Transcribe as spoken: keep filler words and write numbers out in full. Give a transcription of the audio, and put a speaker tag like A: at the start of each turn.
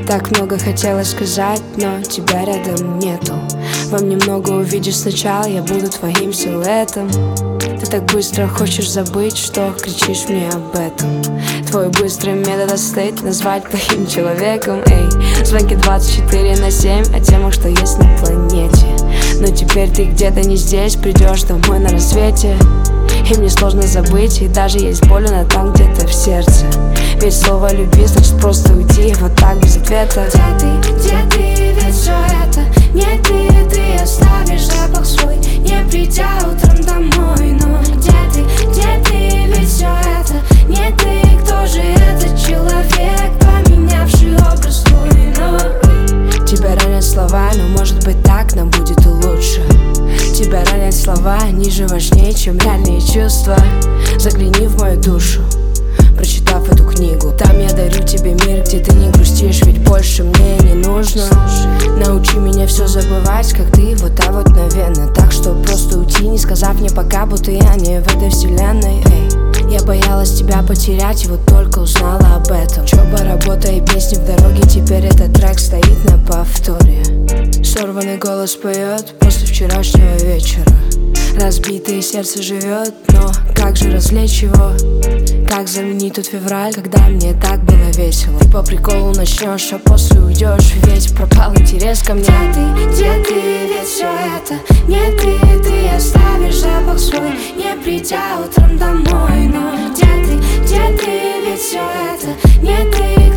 A: Так много хотела сказать, но тебя рядом нету. Во мне много увидишь сначала, я буду твоим силуэтом. Ты так быстро хочешь забыть, что кричишь мне об этом. Твой быстрый метод остыть, назвать плохим человеком. Эй, звонки двадцать четыре на семь о темах, что есть на планете. Но теперь ты где-то не здесь, придешь домой на рассвете. И мне сложно забыть, и даже есть больно там где-то в сердце. Ведь слово «люби» значит просто уйти вот так без ответа.
B: Где ты, где ты, ведь все это не ты. Ты оставишь запах свой, не придя утром домой. Но где ты, где ты, ведь все это не ты. Кто же этот человек, поменявший образ твой? Но
A: тебя ранят слова, но может быть так нам будет и лучше. Тебя ранят слова, они же важнее, чем реальные чувства. Загляни в мою душу, прочитав эту книгу. Там я дарю тебе мир, где ты не грустишь, ведь больше мне не нужно. Научи меня все забывать, как ты, вот так вот мгновенно. Так что просто уйти, не сказав мне пока, будто я не в этой вселенной. Эй, я боялась тебя потерять, и вот только узнала об этом. Учеба, работа и песни в дороге, теперь этот трек стоит на повторе. Сорванный голос поет после вчерашнего вечера. Разбитое сердце живет, но как же развлечь его? Как заменить тот февраль, когда мне так было весело? Ты по приколу начнешь, а после уйдешь, ведь пропал интерес ко мне.
B: где ты, где ты, ведь все это не ты. Ты оставишь запах свой, не придя утром домой. Но где ты, где ты, ведь все это не ты.